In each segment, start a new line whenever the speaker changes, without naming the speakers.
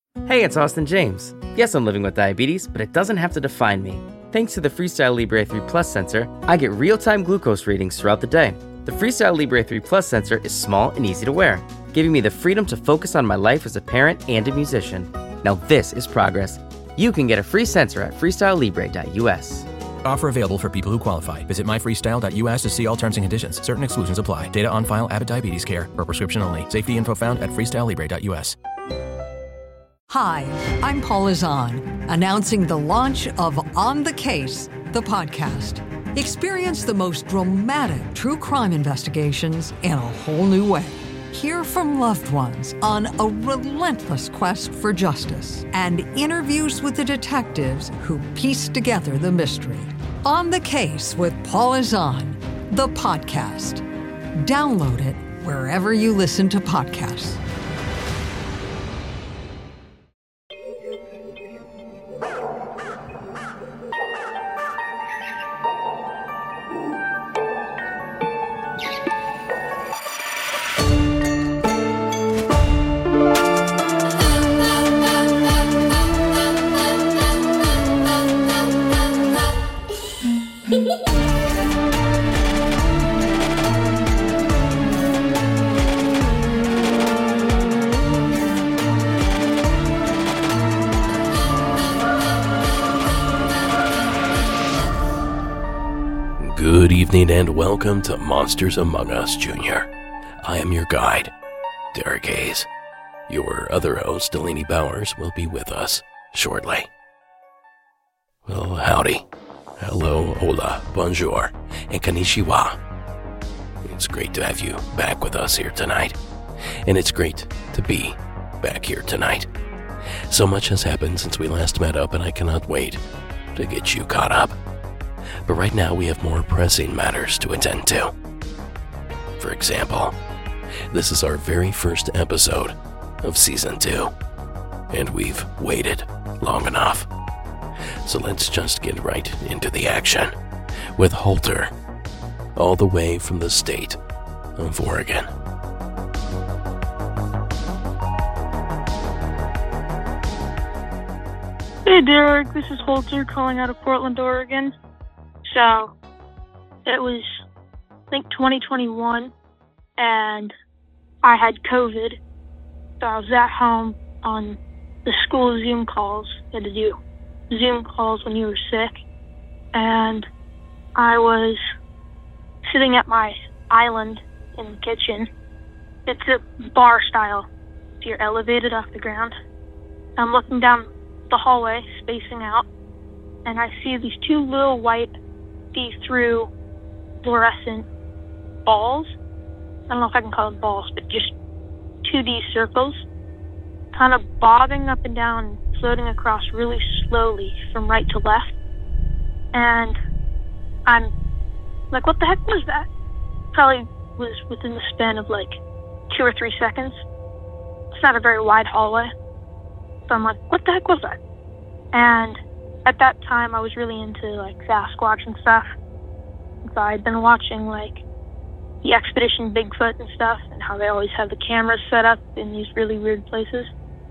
Hey, it's Austin James. Yes, I'm living with diabetes, but it doesn't have to define me. Thanks to the Freestyle Libre 3 Plus sensor, I get real-time glucose readings throughout the day. The Freestyle Libre 3 Plus sensor is small and easy to wear, giving me the freedom to focus on my life as a parent and a musician. Now this is progress. You can get a free sensor at freestylelibre.us.
Offer available for people who qualify. Visit myfreestyle.us to see all terms and conditions. Certain exclusions apply. Data on file. Abbott Diabetes Care. For prescription only. Safety info found at freestylelibre.us.
Hi, I'm Paula Zahn, announcing the launch of On the Case, the podcast. Experience the most dramatic true crime investigations in a whole new way. Hear from loved ones on a relentless quest for justice and interviews with the detectives who piece together the mystery. On the Case with Paula Zahn, the podcast. Download it wherever you listen to podcasts.
Good evening and welcome to Monsters Among Us, Jr. I am your guide, Derek Hayes. Your other host, Delaney Bowers, will be with us shortly. Well, howdy. Hello, hola, bonjour, and konnichiwa. It's great to have you back with us here tonight. And it's great to be back here tonight. So much has happened since we last met up, and I cannot wait to get you caught up. But right now we have more pressing matters to attend to. For example, this is our very first episode of Season 2, and we've waited long enough. So let's just get right into the action with Halter, all the way from the state of Oregon.
Hey Derek, this is Holter calling out of Portland, Oregon. So, it was, I think, 2021, and I had COVID, so I was at home on the school Zoom calls. You had to do Zoom calls when you were sick, and I was sitting at my island in the kitchen. It's a bar style, so you're elevated off the ground. I'm looking down the hallway, spacing out, and I see these two little white see-through fluorescent balls. I don't know if I can call them balls, but just 2D circles, kind of bobbing up and down, floating across really slowly from right to left. And I'm like, what the heck was that? Probably was within the span of like 2 or 3 seconds. It's not a very wide hallway. So I'm like, what the heck was that? And at that time, I was really into, like, Sasquatch and stuff. So I'd been watching, like, the Expedition Bigfoot and stuff, and how they always have the cameras set up in these really weird places.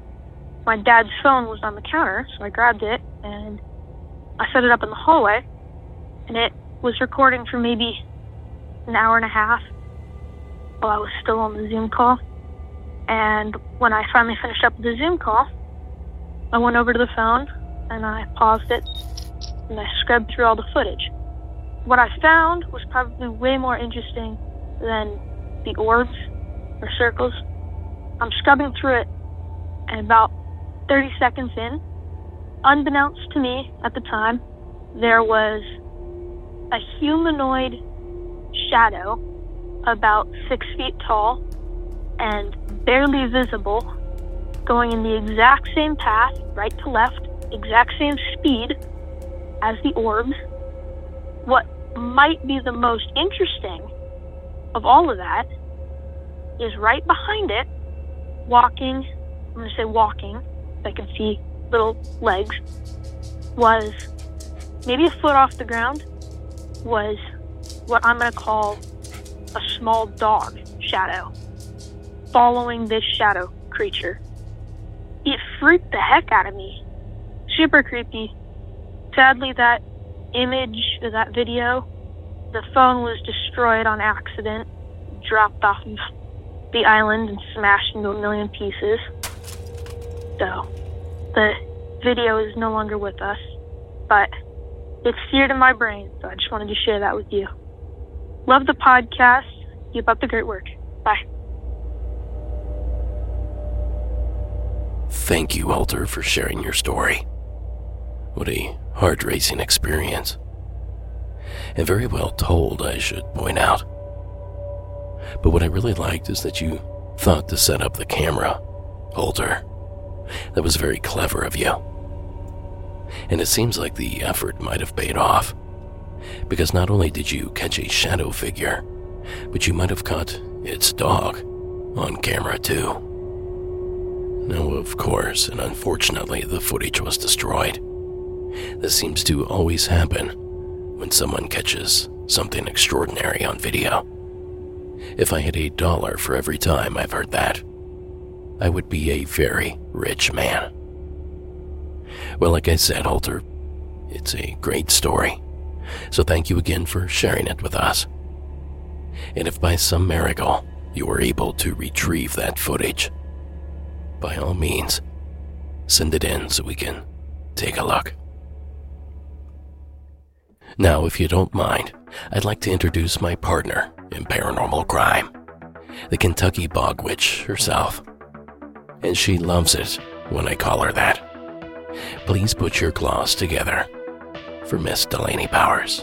My dad's phone was on the counter, so I grabbed it, and I set it up in the hallway, and it was recording for maybe an hour and a half while I was still on the Zoom call. And when I finally finished up with the Zoom call, I went over to the phone, and I paused it, and I scrubbed through all the footage. What I found was probably way more interesting than the orbs or circles. I'm scrubbing through it, and about 30 seconds in, unbeknownst to me at the time, there was a humanoid shadow about 6 feet tall and barely visible, going in the exact same path, right to left, exact same speed as the orbs. What might be the most interesting of all of that is right behind it, walking, I'm going to say walking, I can see little legs, was maybe a foot off the ground, was what I'm going to call a small dog shadow, following this shadow creature. It freaked the heck out of me. Super creepy. Sadly, that image, that video, the phone was destroyed on accident, dropped off of the island and smashed into a million pieces. So, the video is no longer with us, but it's seared in my brain, so I just wanted to share that with you. Love the podcast. Keep up the great work. Bye.
Thank you, Walter, for sharing your story. What a heart-racing experience. And very well told, I should point out. But what I really liked is that you thought to set up the camera, Walter. That was very clever of you. And it seems like the effort might have paid off, because not only did you catch a shadow figure, but you might have caught its dog on camera too. Now, of course, and unfortunately, the footage was destroyed. This seems to always happen when someone catches something extraordinary on video. If I had $1 for every time I've heard that, I would be a very rich man. Well, like I said, Walter, it's a great story, so thank you again for sharing it with us. And if by some miracle you were able to retrieve that footage, by all means, send it in so we can take a look. Now, if you don't mind, I'd like to introduce my partner in paranormal crime, the Kentucky Bog Witch herself. And she loves it when I call her that. Please put your claws together for Miss Delaney Bowers.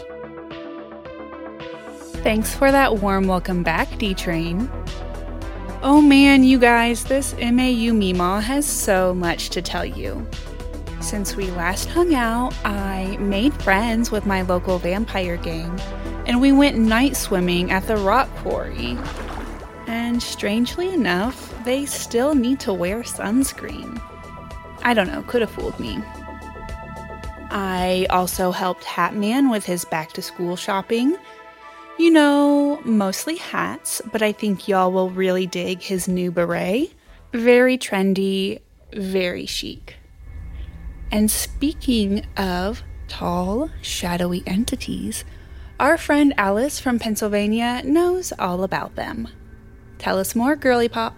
Thanks for that warm welcome back, D-Train. Oh man, you guys, this MAU Meemaw has so much to tell you. Since we last hung out, I made friends with my local vampire gang, and we went night swimming at the rock quarry. And strangely enough, they still need to wear sunscreen. I don't know, could have fooled me. I also helped Hatman with his back-to-school shopping. You know, mostly hats, but I think y'all will really dig his new beret. Very trendy, very chic. And speaking of tall, shadowy entities, our friend Alice from Pennsylvania knows all about them. Tell us more, girly pop.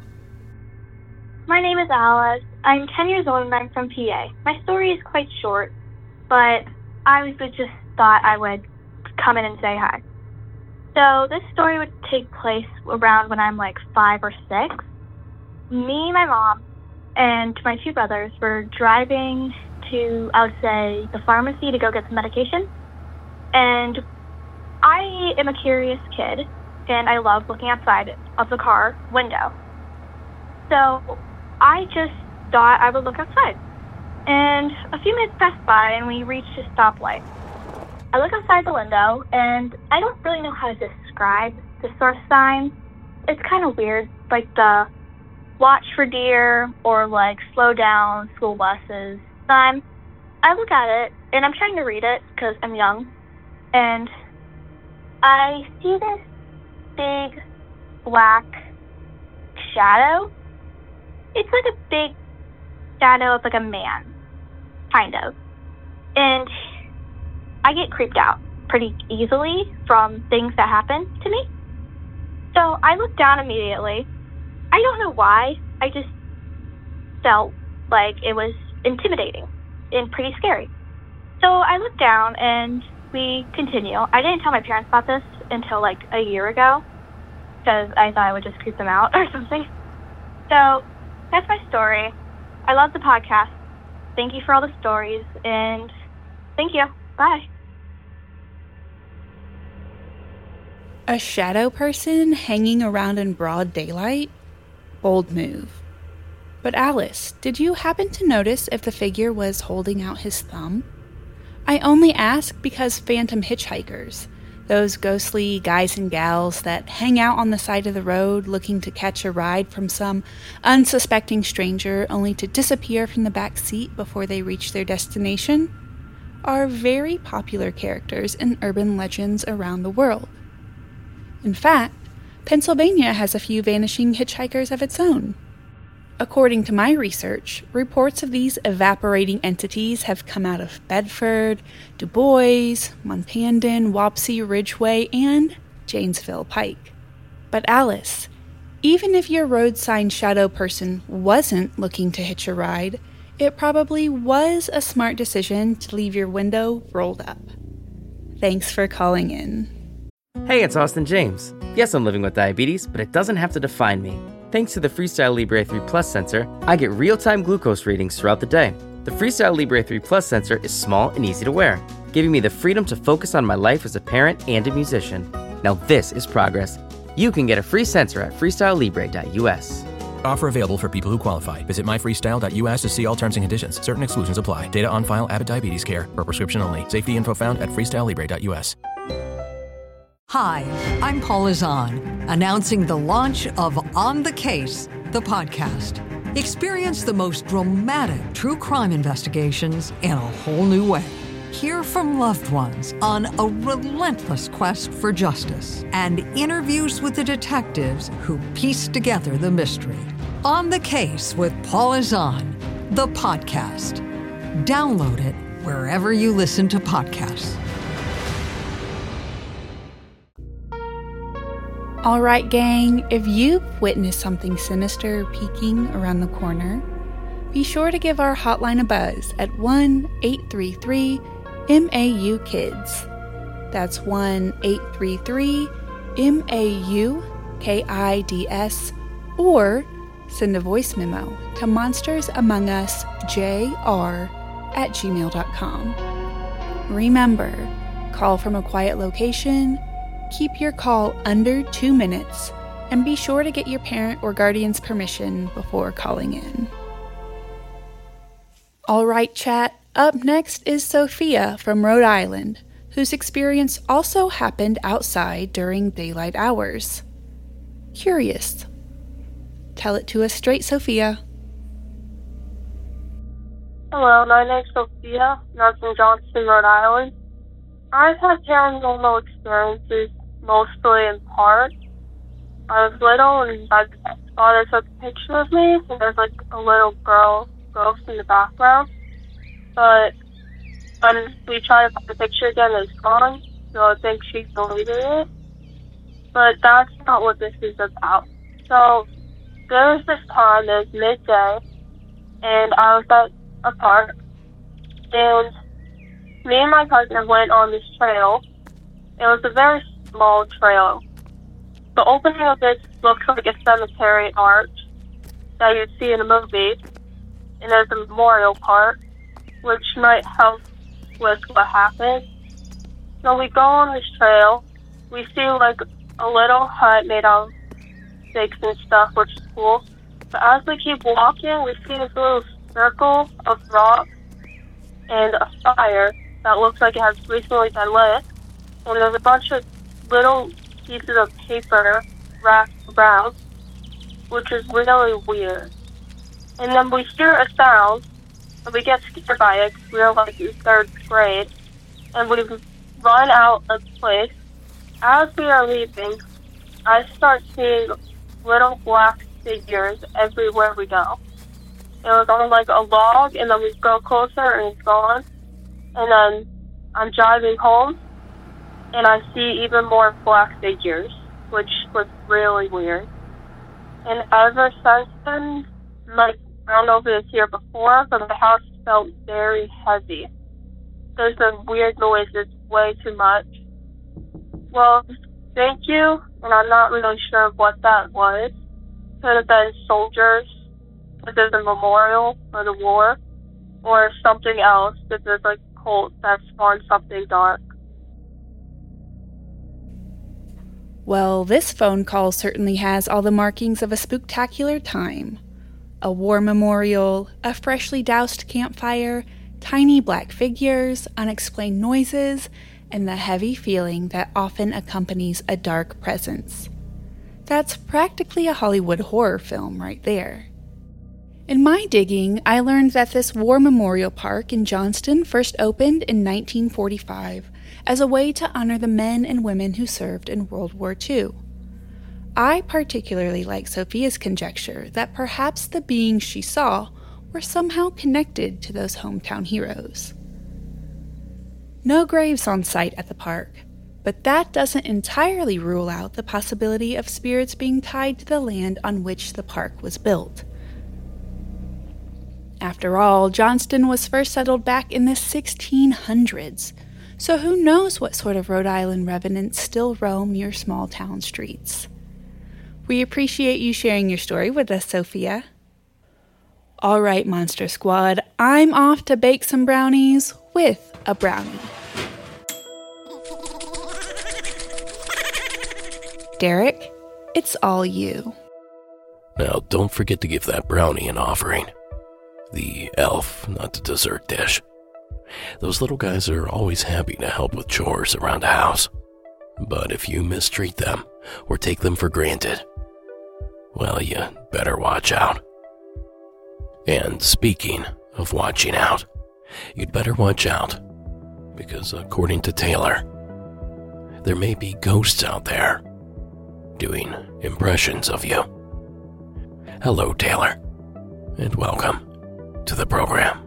My name is Alice. I'm 10 years old and I'm from PA. My story is quite short, but I just thought I would come in and say hi. So this story would take place around when I'm like 5 or 6. Me, my mom, and my 2 brothers were driving to, I would say, the pharmacy to go get some medication. And I am a curious kid, and I love looking outside of the car window. So I just thought I would look outside. And a few minutes passed by, and we reached a stoplight. I look outside the window, and I don't really know how to describe the sort of sign. It's kind of weird, like the watch for deer or like slow down school buses sign. I look at it, and I'm trying to read it because I'm young, and I see this big black shadow. It's like a big shadow of like a man, kind of. And I get creeped out pretty easily from things that happen to me. So I look down immediately. I don't know why. I just felt like it was intimidating and pretty scary. So I look down and we continue. I didn't tell my parents about this until like a year ago because I thought I would just creep them out or something. So that's my story. I love the podcast. Thank you for all the stories, and thank you. Bye.
A shadow person hanging around in broad daylight? Bold move. But Alice, did you happen to notice if the figure was holding out his thumb? I only ask because phantom hitchhikers, those ghostly guys and gals that hang out on the side of the road looking to catch a ride from some unsuspecting stranger only to disappear from the back seat before they reach their destination, are very popular characters in urban legends around the world. In fact, Pennsylvania has a few vanishing hitchhikers of its own. According to my research, reports of these evaporating entities have come out of Bedford, Du Bois, Monpandon, Wapsie, Ridgeway, and Janesville Pike. But Alice, even if your road sign shadow person wasn't looking to hitch a ride, it probably was a smart decision to leave your window rolled up. Thanks for calling in.
Hey, it's Austin James. Yes, I'm living with diabetes, but it doesn't have to define me. Thanks to the Freestyle Libre 3 Plus sensor, I get real-time glucose readings throughout the day. The Freestyle Libre 3 Plus sensor is small and easy to wear, giving me the freedom to focus on my life as a parent and a musician. Now this is progress. You can get a free sensor at freestylelibre.us.
Offer available for people who qualify. Visit myfreestyle.us to see all terms and conditions. Certain exclusions apply. Data on file, Abbott Diabetes Care, per prescription only. Safety info found at freestylelibre.us.
Hi, I'm Paula Zahn, announcing the launch of On the Case, the podcast. Experience the most dramatic true crime investigations in a whole new way. Hear from loved ones on a relentless quest for justice and interviews with the detectives who piece together the mystery. On the Case with Paula Zahn, the podcast. Download it wherever you listen to podcasts.
All right, gang, if you've witnessed something sinister peeking around the corner, be sure to give our hotline a buzz at 1-833-MAU-KIDS. That's 1-833-MAU-KIDS, or send a voice memo to monstersamongus.jr@gmail.com. Remember, call from a quiet location, keep your call under 2 minutes, and be sure to get your parent or guardian's permission before calling in. All right, chat, up next is Sophia from Rhode Island, whose experience also happened outside during daylight hours. Curious. Tell it to us straight, Sophia.
Hello, my name's Sophia, and I'm from Johnston, Rhode Island. I've had paranormal experiences, mostly in part. I was little, and my father took a picture of me, and there's like a little girl ghost in the background. But when we try to find the picture again, it's gone, so I think she deleted it. But that's not what this is about. So there was this time, it was midday, and I was at a park, and me and my cousin went on this trail. It was a very small trail. The opening of it looks like a cemetery arch that you'd see in a movie, and there's a memorial part, which might help with what happened. So we go on this trail. We see like a little hut made out of sticks and stuff, which is cool. But as we keep walking, we see this little circle of rock and a fire that looks like it has recently been lit. And there's a bunch of little pieces of paper wrapped around, which is really weird. And then we hear a sound, and we get scared by it because we're like in 3rd grade. And we run out of the place. As we are leaving, I start seeing little black figures everywhere we go. It was on like a log, and then we go closer, and it's gone. And then I'm driving home, and I see even more black figures, which was really weird. And ever since then, like, I don't know if it was here before, but the house felt very heavy. There's some weird noises, way too much. Well, thank you, and I'm not really sure what that was. Could have been soldiers, if there's a memorial for the war, or something else, if there's like a cult that spawned something dark.
Well, this phone call certainly has all the markings of a spooktacular time. A war memorial, a freshly doused campfire, tiny black figures, unexplained noises, and the heavy feeling that often accompanies a dark presence. That's practically a Hollywood horror film right there. In my digging, I learned that this war memorial park in Johnston first opened in 1945 as a way to honor the men and women who served in World War II. I particularly like Sophia's conjecture that perhaps the beings she saw were somehow connected to those hometown heroes. No graves on site at the park, but that doesn't entirely rule out the possibility of spirits being tied to the land on which the park was built. After all, Johnston was first settled back in the 1600s, so who knows what sort of Rhode Island revenants still roam your small town streets. We appreciate you sharing your story with us, Sophia. All right, Monster Squad, I'm off to bake some brownies with a brownie. Derek, it's all you.
Now, don't forget to give that brownie an offering. The elf, not the dessert dish. Those little guys are always happy to help with chores around the house. But if you mistreat them or take them for granted, well, you better watch out. And speaking of watching out, you'd better watch out, because according to Taylor, there may be ghosts out there doing impressions of you. Hello, Taylor, and welcome to the program.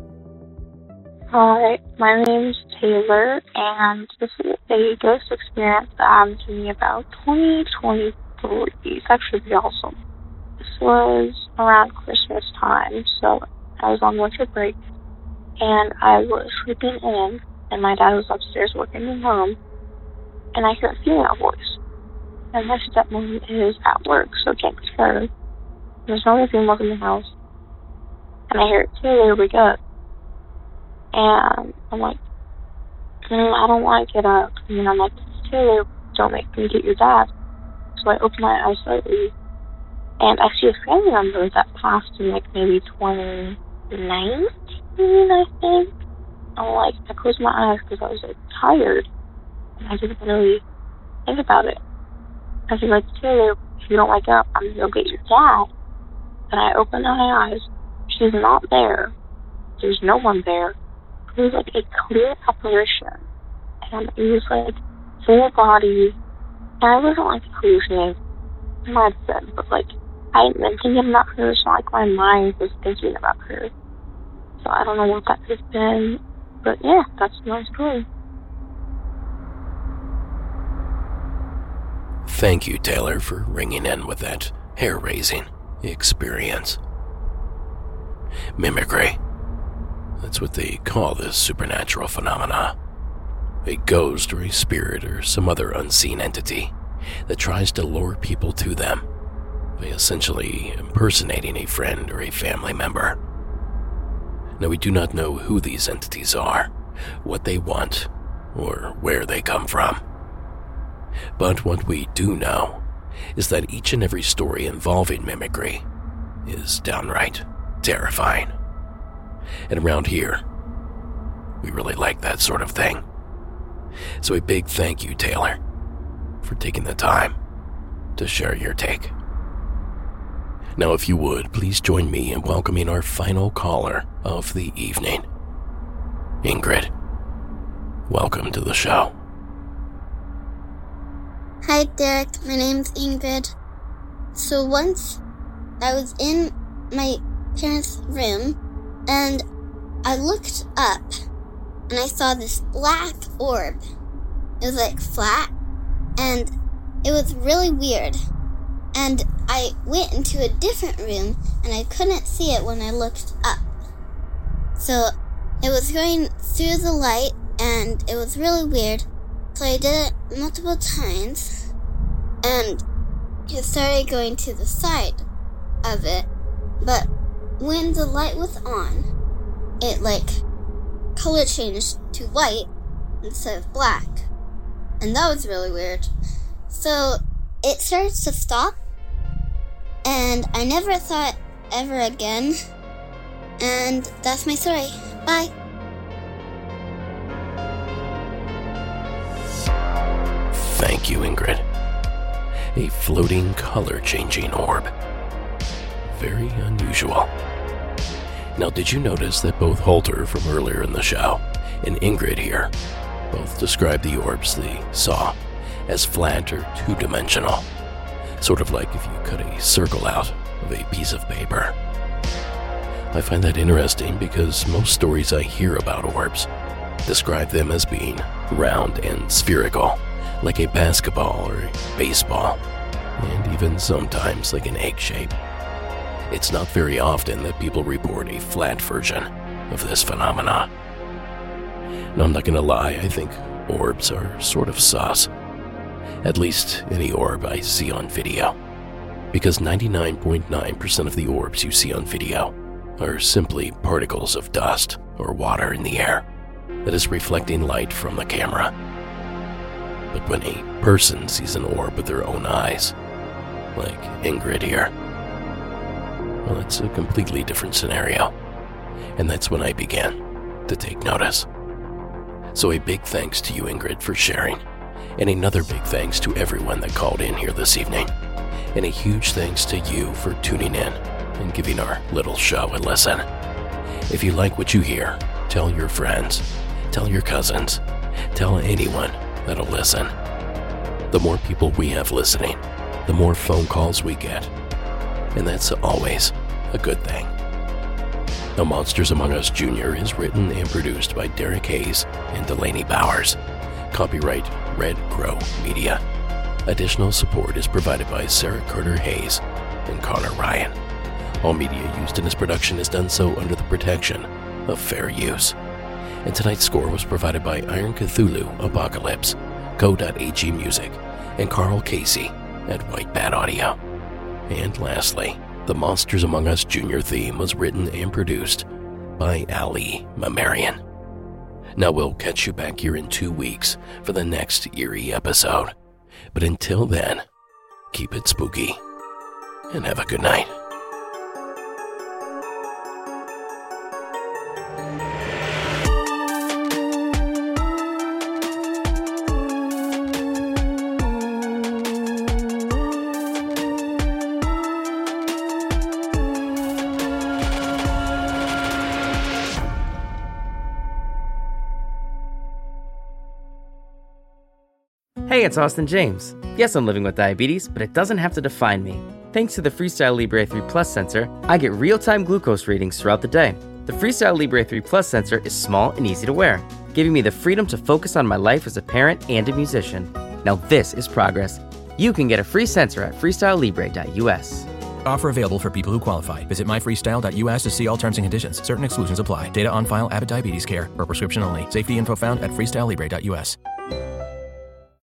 Hi, my name's Taylor, and this is a ghost experience that happened to me about 2023. It's actually pretty awesome. This was around Christmas time, so I was on winter break, and I was sleeping in, and my dad was upstairs working from home, and I hear a female voice. And my stepmom is at work, so can't be heard. There's no other females in the house. And I hear, Taylor, wake up. And I'm like, I don't want to get up. And I'm like, Taylor, don't make me get your dad. So I open my eyes slightly, and I see a family member that passed in like maybe 2019, I think. I'm like, I closed my eyes because I was like tired, and I didn't really think about it. I was like, Taylor, if you don't wake up, I'm gonna go get your dad. And I open my eyes. She's not there. There's no one there. It was like a clear apparition. And it was like full body. And I wasn't like hallucinating. I might have said, but like I hadn't been thinking about her, so like my mind was thinking about her. So I don't know what that could have been. But yeah, that's my story.
Thank you, Taylor, for ringing in with that hair-raising experience. Mimicry. That's what they call this supernatural phenomena. A ghost or a spirit or some other unseen entity that tries to lure people to them by essentially impersonating a friend or a family member. Now, we do not know who these entities are, what they want, or where they come from. But what we do know is that each and every story involving mimicry is downright terrifying. And around here, we really like that sort of thing. So a big thank you, Taylor, for taking the time to share your take. Now, if you would, please join me in welcoming our final caller of the evening. Ingrid, welcome to the show.
Hi, Derek. My name's Ingrid. So once I was in my parents' room, and I looked up, and I saw this black orb. It was like flat, and it was really weird. And I went into a different room, and I couldn't see it when I looked up. So it was going through the light, and it was really weird. So I did it multiple times, and it started going to the side of it. But when the light was on, it color changed to white instead of black. And that was really weird. So it started to stop, and I never saw it ever again. And that's my story. Bye.
Thank you, Ingrid. A floating color-changing orb. Very unusual. Now, did you notice that both Holter from earlier in the show and Ingrid here both described the orbs they saw as flat or two-dimensional? Sort of like if you cut a circle out of a piece of paper. I find that interesting because most stories I hear about orbs describe them as being round and spherical, like a basketball or a baseball, and even sometimes like an egg shape. It's not very often that people report a flat version of this phenomena. Now, I'm not gonna lie, I think orbs are sort of sus. At least any orb I see on video. Because 99.9% of the orbs you see on video are simply particles of dust or water in the air that is reflecting light from the camera. But when a person sees an orb with their own eyes, like Ingrid here, well, it's a completely different scenario. And that's when I began to take notice. So a big thanks to you, Ingrid, for sharing. And another big thanks to everyone that called in here this evening. And a huge thanks to you for tuning in and giving our little show a listen. If you like what you hear, tell your friends, tell your cousins, tell anyone that'll listen. The more people we have listening, the more phone calls we get. And that's always a good thing. Now, Monsters Among Us Jr. is written and produced by Derek Hayes and Delaney Bowers. Copyright Red Crow Media. Additional support is provided by Sarah Carter Hayes and Connor Ryan. All media used in this production is done so under the protection of fair use. And tonight's score was provided by Iron Cthulhu Apocalypse, Co.ag Music, and Carl Casey at White Bat Audio. And lastly, the Monsters Among Us Jr. theme was written and produced by Ali Mamarian. Now we'll catch you back here in 2 weeks for the next eerie episode. But until then, keep it spooky and have a good night.
Hey, it's Austin James. Yes, I'm living with diabetes, but it doesn't have to define me. Thanks to the Freestyle Libre 3 Plus sensor, I get real-time glucose readings throughout the day. The Freestyle Libre 3 Plus sensor is small and easy to wear, giving me the freedom to focus on my life as a parent and a musician. Now this is progress. You can get a free sensor at freestylelibre.us.
Offer available for people who qualify. Visit myfreestyle.us to see all terms and conditions. Certain exclusions apply. Data on file, Abbott Diabetes Care, per prescription only. Safety info found at freestylelibre.us.